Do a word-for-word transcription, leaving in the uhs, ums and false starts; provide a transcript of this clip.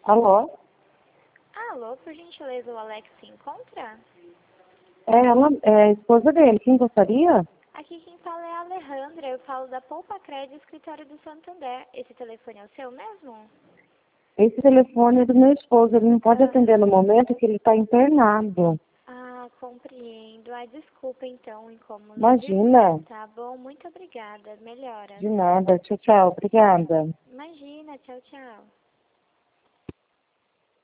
Alô? Alô, por gentileza, o Alex se encontra? É, ela é a esposa dele. Quem gostaria? Aqui quem fala é a Alejandra, eu falo da Poupa Crédito, escritório do Santander. Esse telefone é o seu mesmo? Esse telefone é do meu esposo. Ele não pode Ah, atender no momento que ele está internado. ah, compreendo. Ah, desculpa então o incômodo, viu? Imagina. Tá bom, muito obrigada. Melhoras. De nada. Tchau, tchau. Obrigada. Imagina, tchau, tchau.